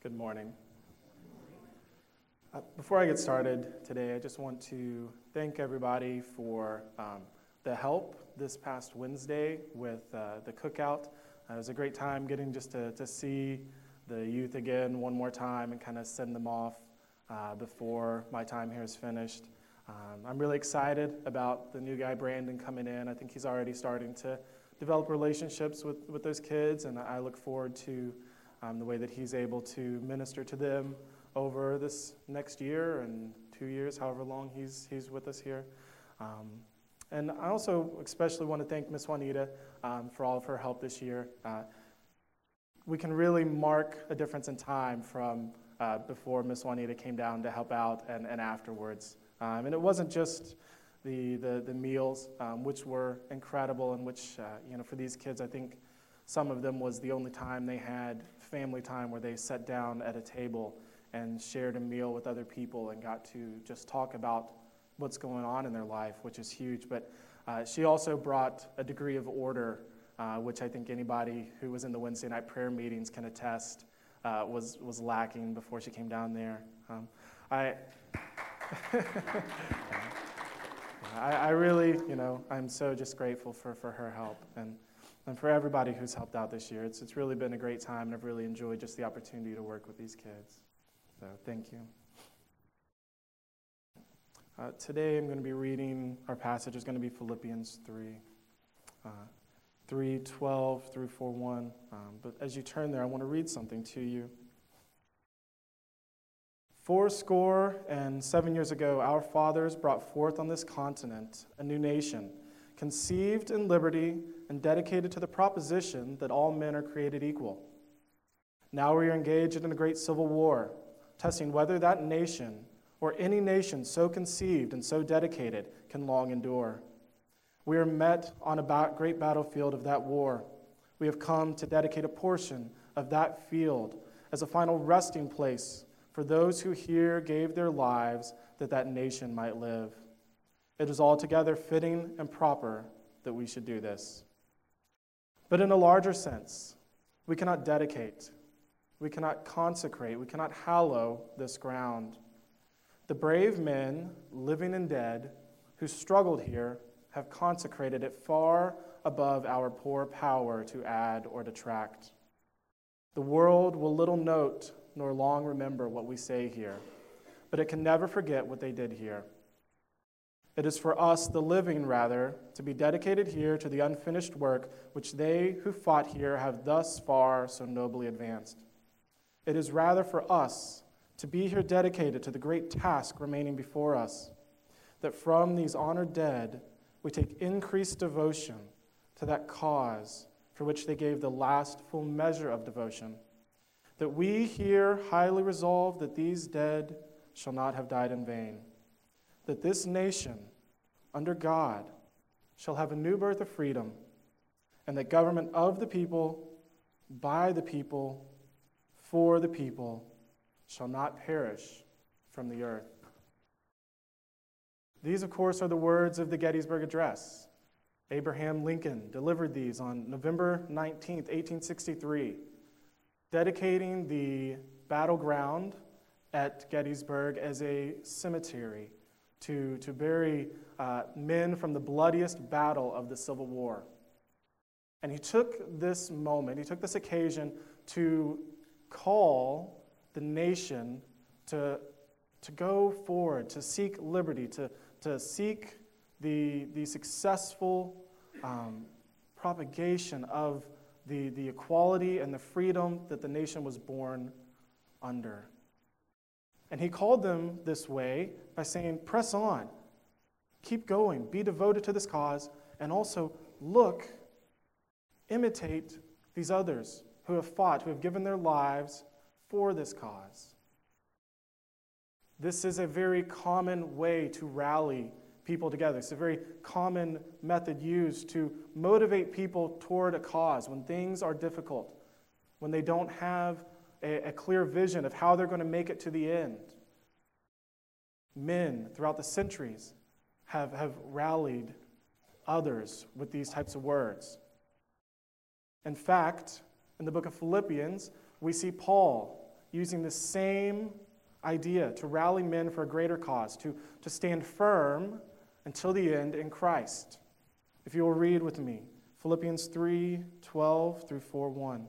Good morning. Before I get started today, I just want to thank everybody for the help this past Wednesday with the cookout. It was a great time getting just to see the youth again one more time and kind of send them off before my time here is finished. I'm really excited about the new guy, Brandon, coming in. I think he's already starting to develop relationships with those kids, and I look forward to the way that he's able to minister to them over this next year and 2 years, however long he's with us here. And I also especially want to thank Miss Juanita for all of her help this year. We can really mark a difference in time from before Miss Juanita came down to help out and afterwards. And it wasn't just the meals, which were incredible, and which, for these kids, I think some of them was the only time they had family time where they sat down at a table and shared a meal with other people and got to just talk about what's going on in their life, which is huge. But she also brought a degree of order, which I think anybody who was in the Wednesday night prayer meetings can attest was lacking before she came down there. I really, I'm so just grateful for her help and for everybody who's helped out this year. It's really been a great time, and I've really enjoyed just the opportunity to work with these kids. So thank you. Today I'm going to be reading, our passage is going to be Philippians 3:12 through 4:1. But as you turn there, I want to read something to you. 77 years ago, our fathers brought forth on this continent a new nation, conceived in liberty and dedicated to the proposition that all men are created equal. Now we are engaged in a great civil war, testing whether that nation or any nation so conceived and so dedicated can long endure. We are met on a great battlefield of that war. We have come to dedicate a portion of that field as a final resting place for those who here gave their lives that that nation might live. It is altogether fitting and proper that we should do this. But in a larger sense, we cannot dedicate, we cannot consecrate, we cannot hallow this ground. The brave men, living and dead, who struggled here have consecrated it far above our poor power to add or detract. The world will little note nor long remember what we say here, but it can never forget what they did here. It is for us, the living, rather, to be dedicated here to the unfinished work which they who fought here have thus far so nobly advanced. It is rather for us to be here dedicated to the great task remaining before us, that from these honored dead we take increased devotion to that cause for which they gave the last full measure of devotion, that we here highly resolve that these dead shall not have died in vain, that this nation, under God, shall have a new birth of freedom, and that government of the people, by the people, for the people, shall not perish from the earth. These, of course, are the words of the Gettysburg Address. Abraham Lincoln delivered these on November 19th, 1863, dedicating the battleground at Gettysburg as a cemetery to bury men from the bloodiest battle of the Civil War. And he took this moment, he took this occasion to call the nation to go forward, to seek liberty, to seek the successful propagation of the equality and the freedom that the nation was born under. And he called them this way by saying, press on, keep going, be devoted to this cause, and also look, imitate these others who have fought, who have given their lives for this cause. This is a very common way to rally people together. It's a very common method used to motivate people toward a cause when things are difficult, when they don't have a clear vision of how they're going to make it to the end. Men throughout the centuries have rallied others with these types of words. In fact, in the book of Philippians, we see Paul using the same idea to rally men for a greater cause, to stand firm until the end in Christ. If you will read with me, Philippians 3:12 through 4:1.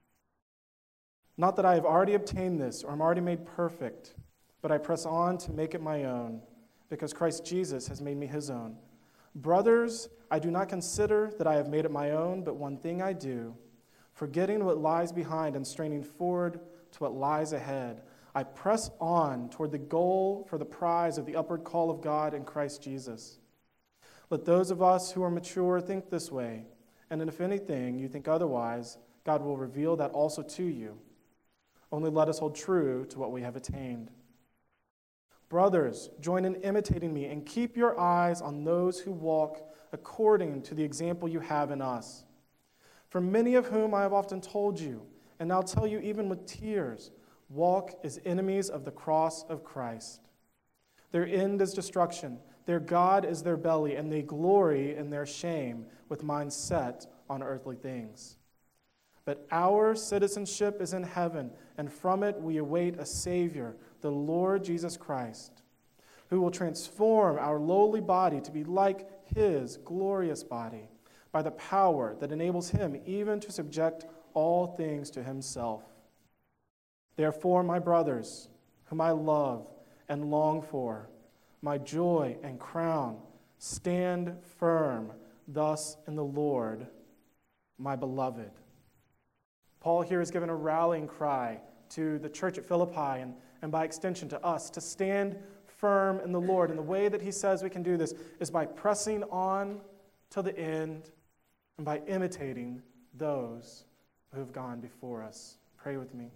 Not that I have already obtained this or am already made perfect, but I press on to make it my own, because Christ Jesus has made me his own. Brothers, I do not consider that I have made it my own, but one thing I do, forgetting what lies behind and straining forward to what lies ahead, I press on toward the goal for the prize of the upward call of God in Christ Jesus. Let those of us who are mature think this way, and if anything you think otherwise, God will reveal that also to you. Only let us hold true to what we have attained. Brothers, join in imitating me and keep your eyes on those who walk according to the example you have in us. For many of whom I have often told you, and now tell you even with tears, walk as enemies of the cross of Christ. Their end is destruction, their God is their belly, and they glory in their shame with minds set on earthly things. But our citizenship is in heaven, and from it we await a Savior, the Lord Jesus Christ, who will transform our lowly body to be like his glorious body by the power that enables him even to subject all things to himself. Therefore, my brothers, whom I love and long for, my joy and crown, stand firm thus in the Lord, my beloved. Paul here is given a rallying cry to the church at Philippi and by extension to us to stand firm in the Lord. And the way that he says we can do this is by pressing on to the end and by imitating those who have gone before us. Pray with me.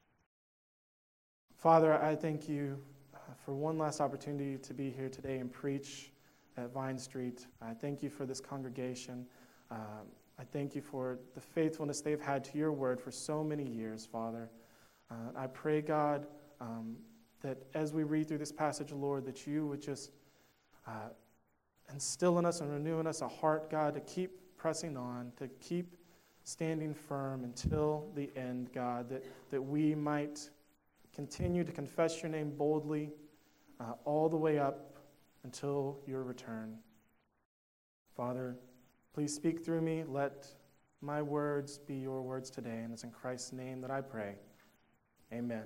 Father, I thank you for one last opportunity to be here today and preach at Vine Street. I thank you for this congregation. I thank you for the faithfulness they've had to your word for so many years, Father. I pray, God, that as we read through this passage, Lord, that you would just instill in us and renew in us a heart, God, to keep pressing on, to keep standing firm until the end, God, that we might continue to confess your name boldly all the way up until your return. Father, please speak through me. Let my words be your words today, and it's in Christ's name that I pray. Amen.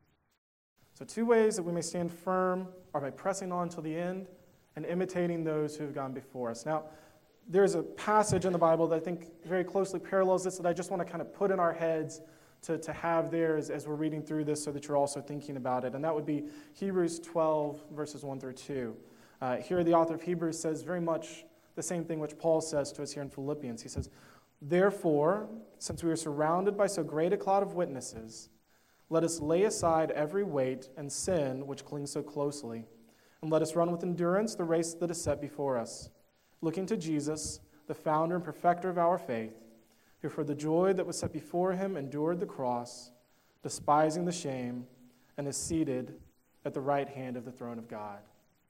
So 2 ways that we may stand firm are by pressing on till the end and imitating those who have gone before us. Now, there's a passage in the Bible that I think very closely parallels this that I just want to kind of put in our heads to have there as we're reading through this so that you're also thinking about it, and that would be Hebrews 12, verses 1 through 2. Here the author of Hebrews says very much the same thing which Paul says to us here in Philippians. He says, "Therefore, since we are surrounded by so great a cloud of witnesses, let us lay aside every weight and sin which clings so closely, and let us run with endurance the race that is set before us, looking to Jesus, the founder and perfecter of our faith, who for the joy that was set before him endured the cross, despising the shame, and is seated at the right hand of the throne of God."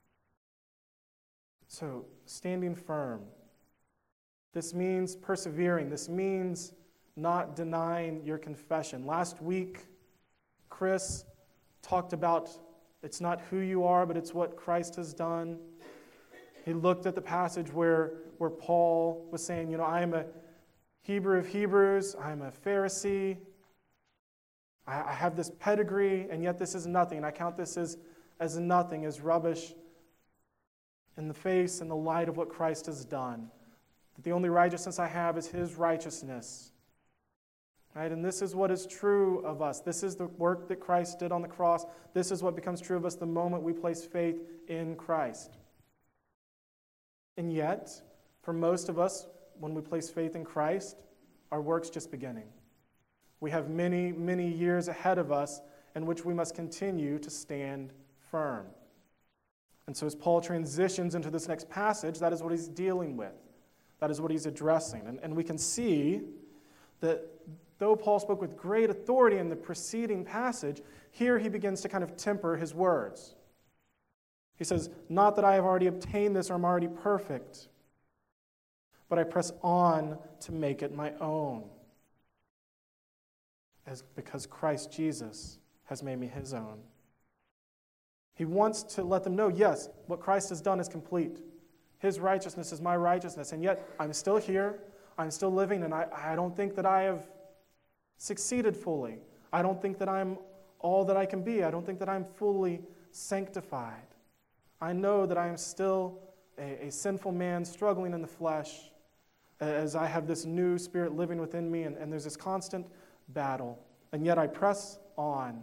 So, standing firm. This means persevering. This means not denying your confession. Last week, Chris talked about it's not who you are, but it's what Christ has done. He looked at the passage where Paul was saying, I am a Hebrew of Hebrews, I am a Pharisee, I have this pedigree, and yet this is nothing. I count this as nothing, as rubbish in the face and the light of what Christ has done. That the only righteousness I have is his righteousness. Right? And this is what is true of us. This is the work that Christ did on the cross. This is what becomes true of us the moment we place faith in Christ. And yet, for most of us, when we place faith in Christ, our work's just beginning. We have many, many years ahead of us in which we must continue to stand firm. And so as Paul transitions into this next passage, that is what he's dealing with. That is what he's addressing. And we can see that though Paul spoke with great authority in the preceding passage, here he begins to kind of temper his words. He says, "Not that I have already obtained this or am already perfect, but I press on to make it my own, because Christ Jesus has made me his own. He wants to let them know, yes, what Christ has done is complete. His righteousness is my righteousness, and yet I'm still here, I'm still living, and I don't think that I have succeeded fully. I don't think that I'm all that I can be. I don't think that I'm fully sanctified. I know that I am still a sinful man struggling in the flesh as I have this new spirit living within me, and there's this constant battle. And yet I press on.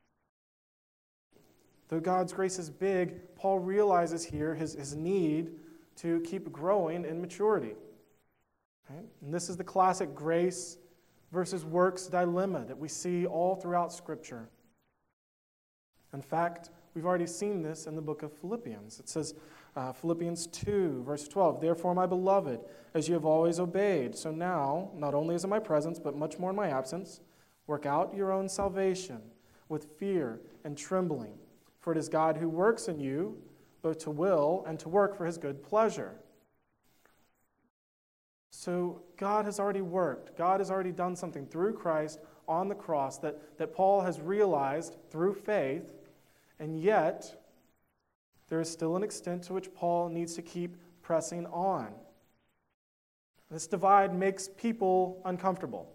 Though God's grace is big, Paul realizes here his need to keep growing in maturity. Right? And this is the classic grace versus works dilemma that we see all throughout Scripture. In fact, we've already seen this in the book of Philippians. It says, Philippians 2, verse 12, "Therefore, my beloved, as you have always obeyed, so now, not only as in my presence, but much more in my absence, work out your own salvation with fear and trembling. For it is God who works in you, both to will and to work for his good pleasure." So God has already worked. God has already done something through Christ on the cross that Paul has realized through faith, and yet there is still an extent to which Paul needs to keep pressing on. This divide makes people uncomfortable.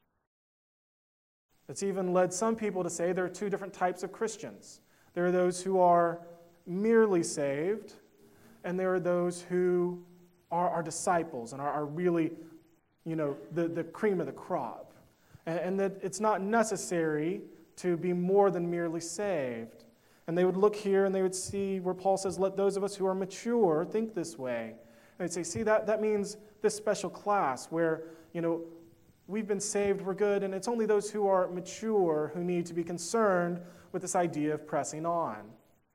It's even led some people to say there are two different types of Christians. There are those who are merely saved, and there are those who are disciples and are really, the cream of the crop. And that it's not necessary to be more than merely saved. And they would look here and they would see where Paul says, "Let those of us who are mature think this way." And they'd say, see, that means this special class where, we've been saved, we're good, and it's only those who are mature who need to be concerned with this idea of pressing on.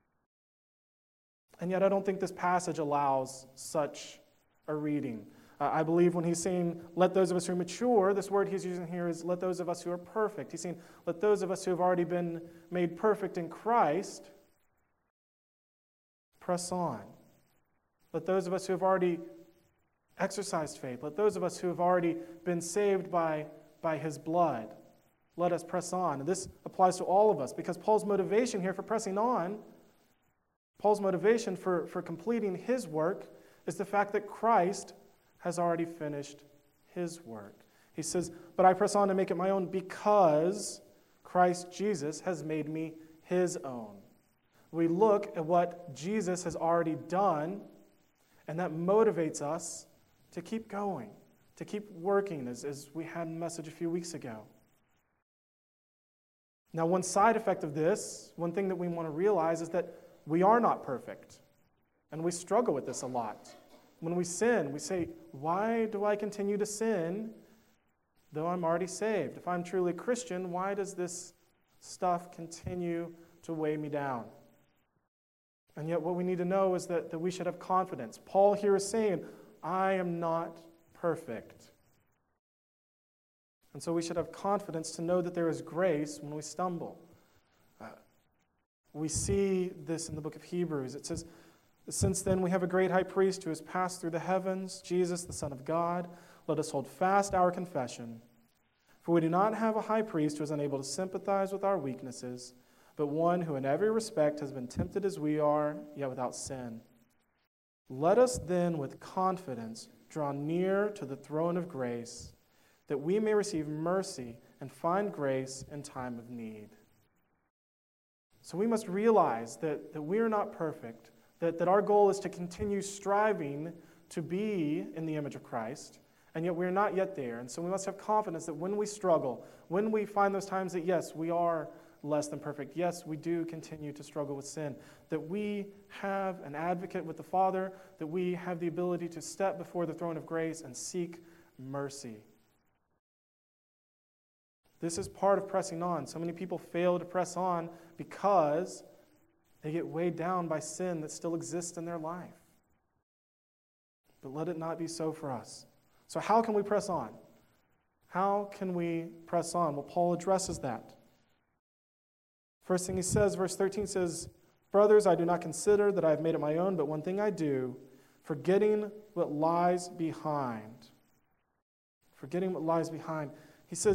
And yet I don't think this passage allows such a reading. I believe when he's saying, "Let those of us who are mature," this word he's using here is, "Let those of us who are perfect." He's saying, let those of us who have already been made perfect in Christ press on. Let those of us who have already exercised faith, let those of us who have already been saved by his blood, let us press on. And this applies to all of us, because Paul's motivation here for pressing on, Paul's motivation for completing his work is the fact that Christ has already finished his work. He says, "But I press on to make it my own because Christ Jesus has made me his own." We look at what Jesus has already done, and that motivates us to keep going, to keep working, as we had in the message a few weeks ago. Now, one side effect of this, one thing that we want to realize is that we are not perfect, and we struggle with this a lot. When we sin, we say, why do I continue to sin though I'm already saved? If I'm truly a Christian, why does this stuff continue to weigh me down? And yet what we need to know is that we should have confidence. Paul here is saying, I am not perfect. And so we should have confidence to know that there is grace when we stumble. We see this in the book of Hebrews. It says, "Since then we have a great high priest who has passed through the heavens, Jesus, the Son of God. Let us hold fast our confession. For we do not have a high priest who is unable to sympathize with our weaknesses, but one who in every respect has been tempted as we are, yet without sin. Let us then with confidence draw near to the throne of grace, that we may receive mercy and find grace in time of need." So we must realize that we are not perfect, that our goal is to continue striving to be in the image of Christ, and yet we're not yet there. And so we must have confidence that when we struggle, when we find those times that, yes, we are less than perfect, yes, we do continue to struggle with sin, that we have an advocate with the Father, that we have the ability to step before the throne of grace and seek mercy. This is part of pressing on. So many people fail to press on because they get weighed down by sin that still exists in their life. But let it not be so for us. So how can we press on? How can we press on? Well, Paul addresses that. First thing he says, verse 13 says, "Brothers, I do not consider that I have made it my own, but one thing I do, forgetting what lies behind." Forgetting what lies behind. He says,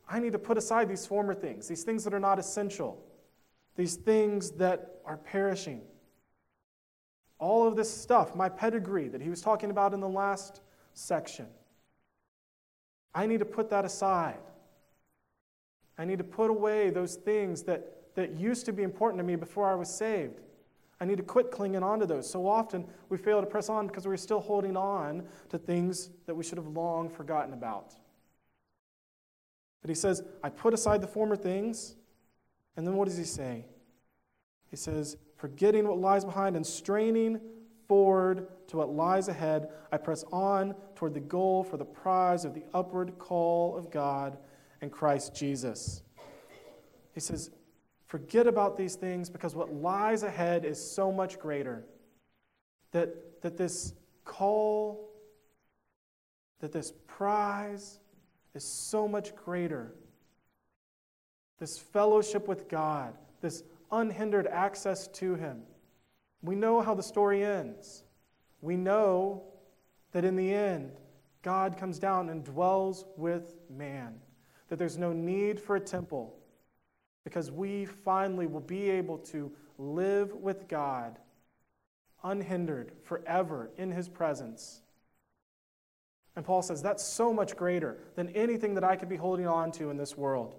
I need to put aside these former things, these things that are not essential, these things that are perishing. All of this stuff, my pedigree that he was talking about in the last section, I need to put that aside. I need to put away those things that used to be important to me before I was saved. I need to quit clinging on to those. So often we fail to press on because we're still holding on to things that we should have long forgotten about. But he says, I put aside the former things. And then what does he say? He says, forgetting what lies behind and straining forward to what lies ahead, I press on toward the goal for the prize of the upward call of God in Christ Jesus. He says, forget about these things because what lies ahead is so much greater. That this call, that this prize is so much greater. This fellowship with God, this unhindered access to Him. We know how the story ends. We know that in the end, God comes down and dwells with man. That there's no need for a temple because we finally will be able to live with God unhindered forever in His presence. And Paul says that's so much greater than anything that I could be holding on to in this world.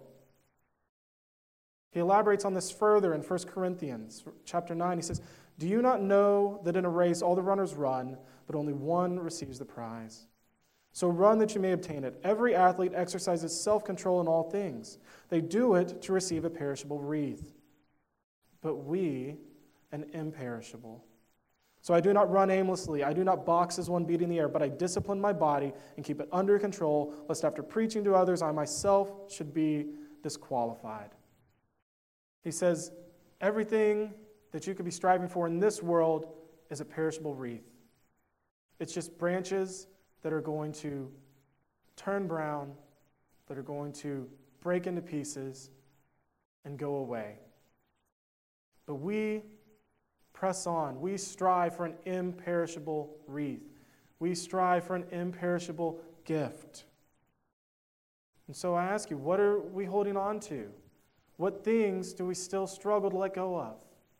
He elaborates on this further in 1 Corinthians chapter 9. He says, do you not know that in a race all the runners run, but only one receives the prize? So run that you may obtain it. Every athlete exercises self-control in all things. They do it to receive a perishable wreath, but we an imperishable. So I do not run aimlessly. I do not box as one beating the air, but I discipline my body and keep it under control, lest after preaching to others, I myself should be disqualified. He says, everything that you could be striving for in this world is a perishable wreath. It's just branches that are going to turn brown, that are going to break into pieces and go away. But we press on. We strive for an imperishable wreath. We strive for an imperishable gift. And so I ask you, what are we holding on to? What things do we still struggle to let go of?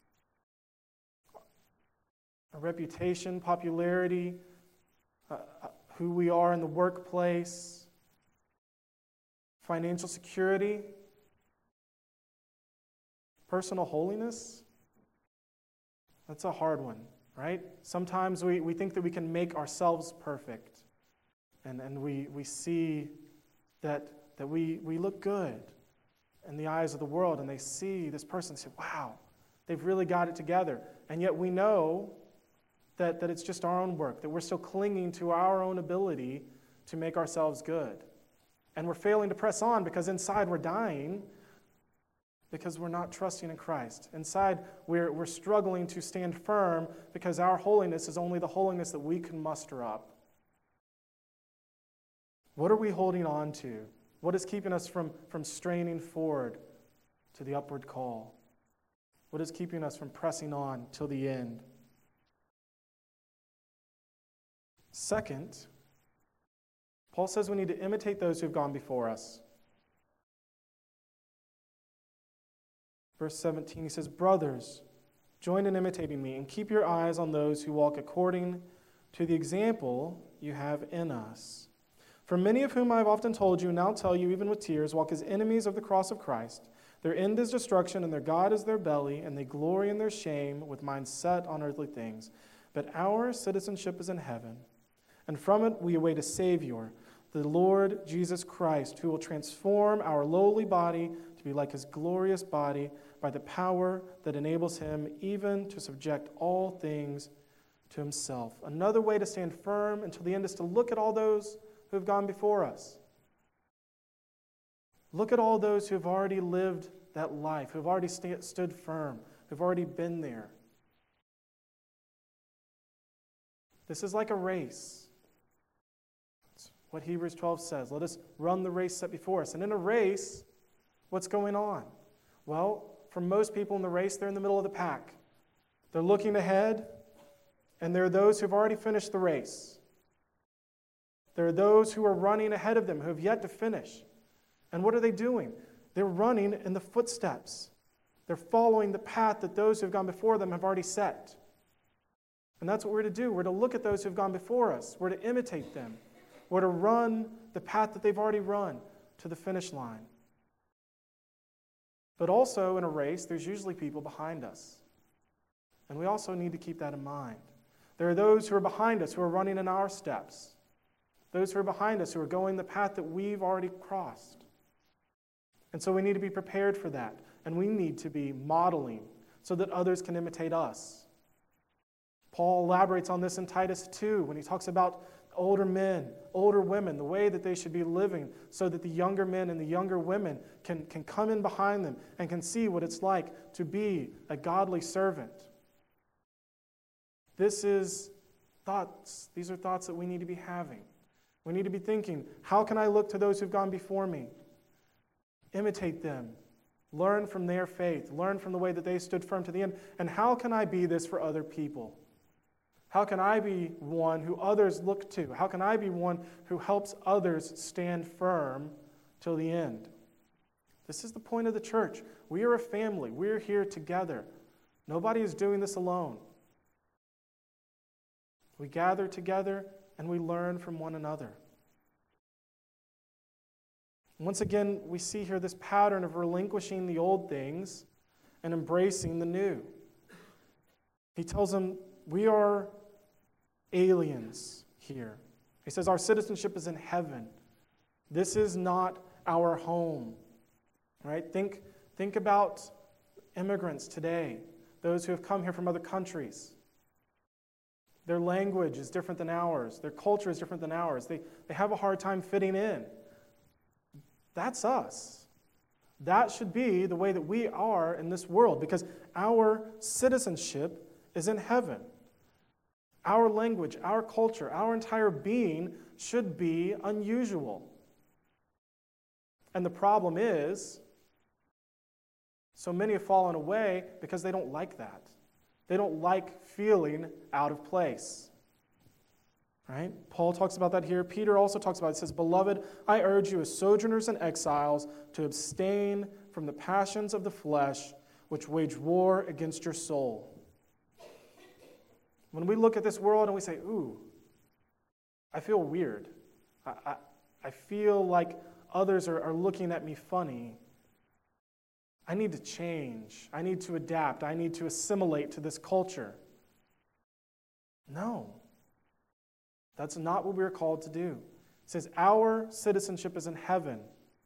A reputation, popularity, who we are in the workplace, financial security, personal holiness? That's a hard one, right? Sometimes we think that we can make ourselves perfect. And we see that we look good in the eyes of the world, and they see this person and say, wow, they've really got it together. And yet we know that it's just our own work, that we're still clinging to our own ability to make ourselves good. And we're failing to press on because inside we're dying because we're not trusting in Christ. Inside we're struggling to stand firm because our holiness is only the holiness that we can muster up. What are we holding on to? What is keeping us from straining forward to the upward call? What is keeping us from pressing on till the end? Second, Paul says we need to imitate those who have gone before us. Verse 17, he says, brothers, join in imitating me and keep your eyes on those who walk according to the example you have in us. For many of whom I have often told you, and now tell you even with tears, walk as enemies of the cross of Christ. Their end is destruction, and their God is their belly, and they glory in their shame with minds set on earthly things. But our citizenship is in heaven, and from it we await a Savior, the Lord Jesus Christ, who will transform our lowly body to be like His glorious body by the power that enables Him even to subject all things to Himself. Another way to stand firm until the end is to look at all those who have gone before us. Look at all those who have already lived that life, who have already stood firm, who have already been there. This is like a race. That's what Hebrews 12 says. Let us run the race set before us. And in a race, what's going on? Well, for most people in the race, they're in the middle of the pack. They're looking ahead, and there are those who have already finished the race. There are those who are running ahead of them who have yet to finish. And what are they doing? They're running in the footsteps. They're following the path that those who have gone before them have already set. And that's what we're to do. We're to look at those who have gone before us. We're to imitate them. We're to run the path that they've already run to the finish line. But also in a race, there's usually people behind us. And we also need to keep that in mind. There are those who are behind us who are running in our steps. Those who are behind us who are going the path that we've already crossed. And so we need to be prepared for that. And we need to be modeling so that others can imitate us. Paul elaborates on this in Titus 2 when he talks about older men, older women, the way that they should be living so that the younger men and the younger women can come in behind them and can see what it's like to be a godly servant. These are thoughts that we need to be having. We need to be thinking, how can I look to those who've gone before me? Imitate them. Learn from their faith. Learn from the way that they stood firm to the end. And how can I be this for other people? How can I be one who others look to? How can I be one who helps others stand firm till the end? This is the point of the church. We are a family. We're here together. Nobody is doing this alone. We gather together and we learn from one another. Once again, we see here this pattern of relinquishing the old things and embracing the new. He tells them, we are aliens here. He says, our citizenship is in heaven. This is not our home. Right? Think about immigrants today, those who have come here from other countries. Their language is different than ours. Their culture is different than ours. They have a hard time fitting in. That's us. That should be the way that we are in this world because our citizenship is in heaven. Our language, our culture, our entire being should be unusual. And the problem is, so many have fallen away because they don't like that. They don't like feeling out of place. Right? Paul talks about that here. Peter also talks about it. He says, beloved, I urge you as sojourners and exiles to abstain from the passions of the flesh which wage war against your soul. When we look at this world and we say, ooh, I feel weird. I feel like others are looking at me funny. I need to change. I need to adapt. I need to assimilate to this culture. No. That's not what we're called to do. It says our citizenship is in heaven.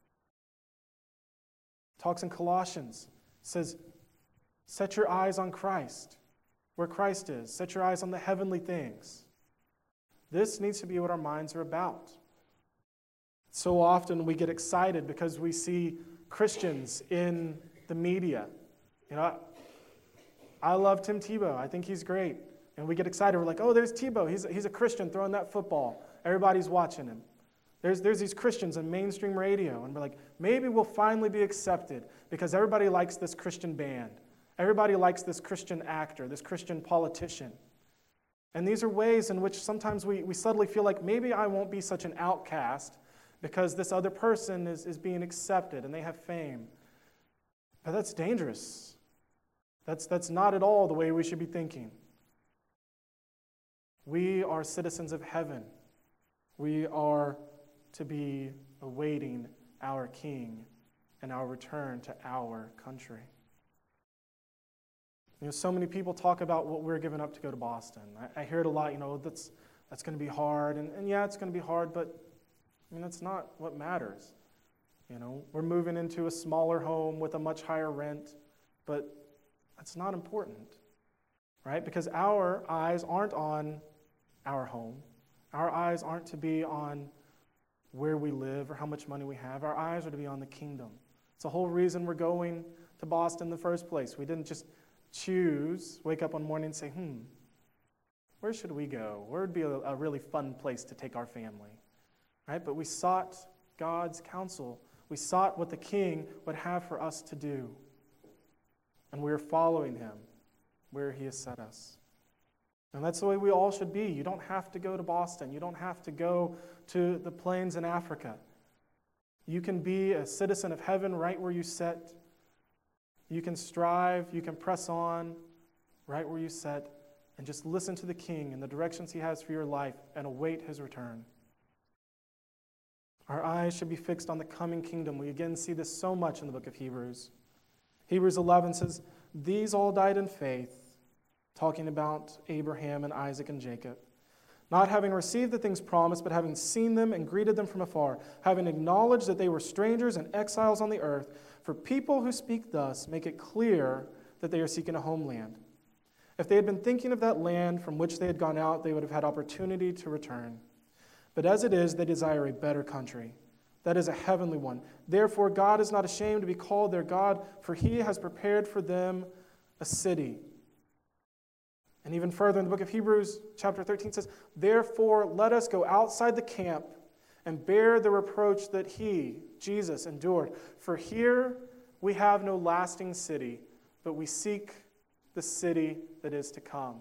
It talks in Colossians. It says, set your eyes on Christ, where Christ is. Set your eyes on the heavenly things. This needs to be what our minds are about. So often we get excited because we see Christians in the media. You know, I love Tim Tebow. I think he's great. And we get excited. We're like, oh, there's Tebow. He's a Christian throwing that football. Everybody's watching him. There's these Christians on mainstream radio. And we're like, maybe we'll finally be accepted because everybody likes this Christian band. Everybody likes this Christian actor, this Christian politician. And these are ways in which sometimes we subtly feel like maybe I won't be such an outcast because this other person is being accepted and they have fame. But that's dangerous. That's not at all the way we should be thinking. We are citizens of heaven. We are to be awaiting our King and our return to our country. You know, so many people talk about what we're giving up to go to Boston. I hear it a lot, that's going to be hard. And yeah, it's going to be hard, but that's not what matters. We're moving into a smaller home with a much higher rent, but that's not important, right? Because our eyes aren't on our home. Our eyes aren't to be on where we live or how much money we have. Our eyes are to be on the kingdom. It's the whole reason we're going to Boston in the first place. We didn't just wake up one morning and say, where should we go? Where would be a really fun place to take our family? Right? But we sought God's counsel. We sought what the King would have for us to do. And we're following him where he has set us. And that's the way we all should be. You don't have to go to Boston. You don't have to go to the plains in Africa. You can be a citizen of heaven right where you sit. You can strive, you can press on right where you sit, and just listen to the King and the directions he has for your life and await his return. Our eyes should be fixed on the coming kingdom. We again see this so much in the book of Hebrews. Hebrews 11 says, "These all died in faith," talking about Abraham and Isaac and Jacob, "not having received the things promised, but having seen them and greeted them from afar, having acknowledged that they were strangers and exiles on the earth. For people who speak thus make it clear that they are seeking a homeland. If they had been thinking of that land from which they had gone out, they would have had opportunity to return. But as it is, they desire a better country, that is a heavenly one. Therefore, God is not ashamed to be called their God, for he has prepared for them a city." And even further in the book of Hebrews, chapter 13 says, "Therefore, let us go outside the camp and bear the reproach that he, Jesus, endured. For here we have no lasting city, but we seek the city that is to come."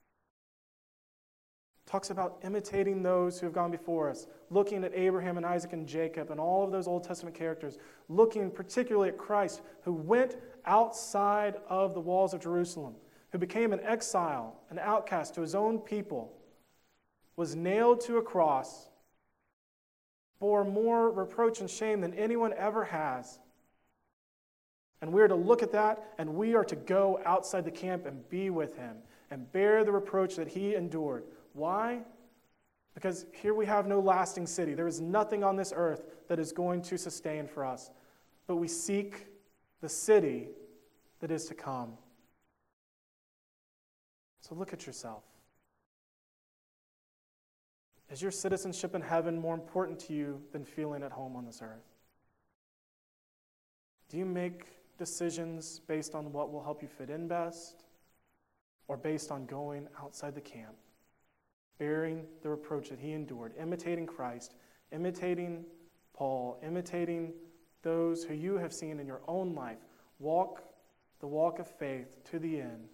Talks about imitating those who have gone before us, looking at Abraham and Isaac and Jacob and all of those Old Testament characters, looking particularly at Christ, who went outside of the walls of Jerusalem, who became an exile, an outcast to his own people, was nailed to a cross, bore more reproach and shame than anyone ever has. And we are to look at that, and we are to go outside the camp and be with him and bear the reproach that he endured. Why? Because here we have no lasting city. There is nothing on this earth that is going to sustain for us. But we seek the city that is to come. So look at yourself. Is your citizenship in heaven more important to you than feeling at home on this earth? Do you make decisions based on what will help you fit in best, or based on going outside the camp, bearing the reproach that he endured, imitating Christ, imitating Paul, imitating those who you have seen in your own life walk the walk of faith to the end,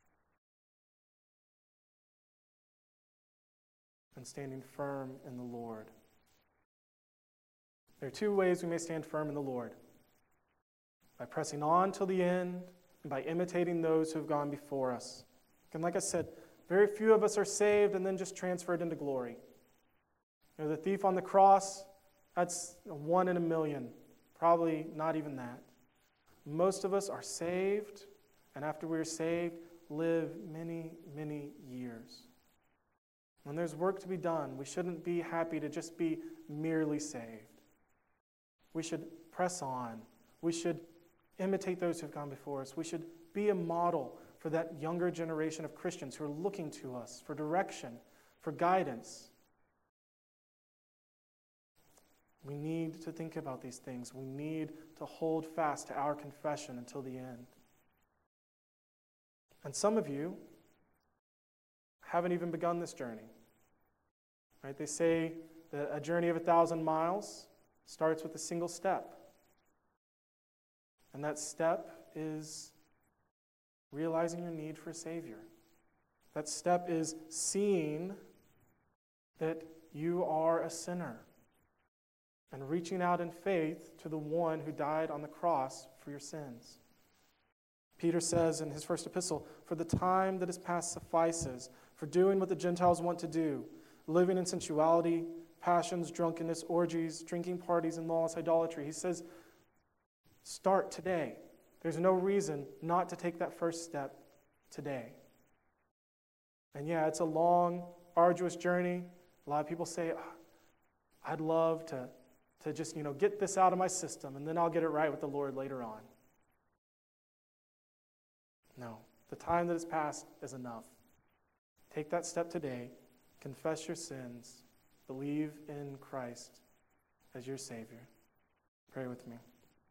and standing firm in the Lord? There are two ways we may stand firm in the Lord: by pressing on till the end, and by imitating those who have gone before us. And like I said, very few of us are saved and then just transferred into glory. The thief on the cross, that's 1 in a million. Probably not even that. Most of us are saved, and after we're saved, live many, many years. When there's work to be done, we shouldn't be happy to just be merely saved. We should press on. We should imitate those who have gone before us. We should be a model for that younger generation of Christians who are looking to us for direction, for guidance. We need to think about these things. We need to hold fast to our confession until the end. And some of you haven't even begun this journey. Right? They say that a journey of 1,000 miles starts with a single step. And that step is realizing your need for a Savior. That step is seeing that you are a sinner and reaching out in faith to the one who died on the cross for your sins. Peter says in his first epistle, "For the time that is past suffices for doing what the Gentiles want to do, living in sensuality, passions, drunkenness, orgies, drinking parties, and lawless idolatry." He says, start today. There's no reason not to take that first step today. And yeah, it's a long, arduous journey. A lot of people say, I'd love to just, get this out of my system, and then I'll get it right with the Lord later on. No, the time that has passed is enough. Take that step today. Confess your sins. Believe in Christ as your Savior. Pray with me.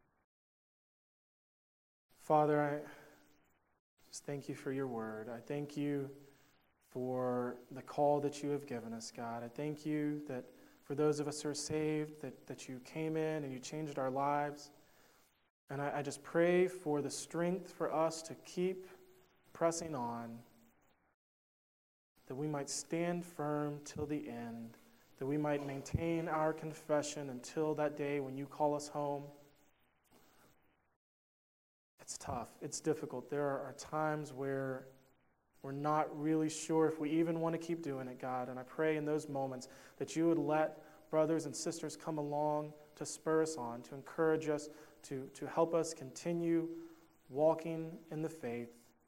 Father, I just thank you for your word. I thank you for the call that you have given us, God. I thank you that for those of us who are saved, that you came in and you changed our lives. And I just pray for the strength for us to keep pressing on, that we might stand firm till the end, that we might maintain our confession until that day when you call us home. It's tough. It's difficult. There are times where we're not really sure if we even want to keep doing it, God. And I pray in those moments that you would let brothers and sisters come along to spur us on, to encourage us, to help us continue walking in the faith.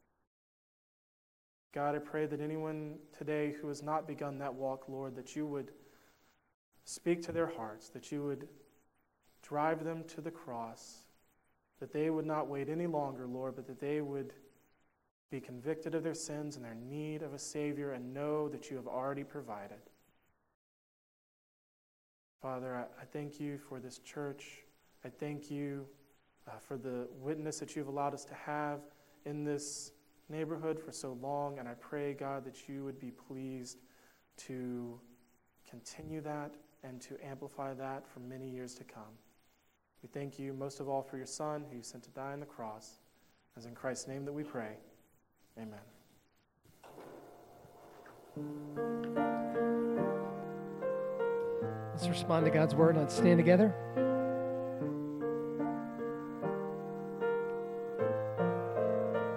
God, I pray that anyone today who has not begun that walk, Lord, that you would speak to their hearts, that you would drive them to the cross, that they would not wait any longer, Lord, but that they would be convicted of their sins and their need of a Savior and know that you have already provided. Father, I thank you for this church. I thank you for the witness that you've allowed us to have in this neighborhood for so long, and I pray, God, that you would be pleased to continue that and to amplify that for many years to come. We thank you most of all for your Son, who you sent to die on the cross. As in Christ's name that we pray. Amen. Let's respond to God's word. Let's stand together.